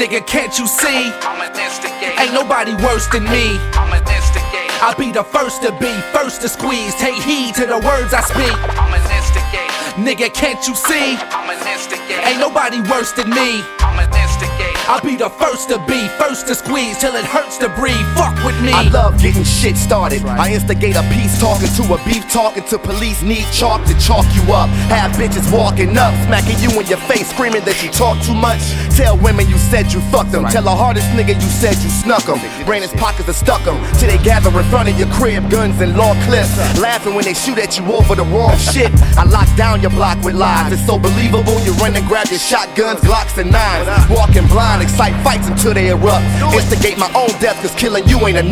Nigga, can't you see? I'm an instigator. Ain't nobody worse than me. I'm an instigator. I'll be the first to be, first to squeeze. Take heed to the words I speak. I'm an instigator. Nigga, can't you see? I'm an instigator. Ain't nobody worse than me. I'm an instigator. I'll be the first to be, first to squeeze till it hurts to breathe. Fuck with me. I love getting shit started. I instigate a peace, talking to a beef, talking to police. Need chalk to chalk you up. Have bitches walking up, smacking you in your face, screaming that you talk too much. Tell women you said you fucked them. Tell the hardest nigga you said you snuck them. Brain his pockets and stuck them. Till they gather in front of your crib, guns and law clips. Laughing when they shoot at you over the wrong shit. I lock down your block with lies. It's so believable. You run and grab your shotguns, Glocks and nines. Walking blind, excite fights until they erupt. Instigate my own death, cause killing you ain't enough.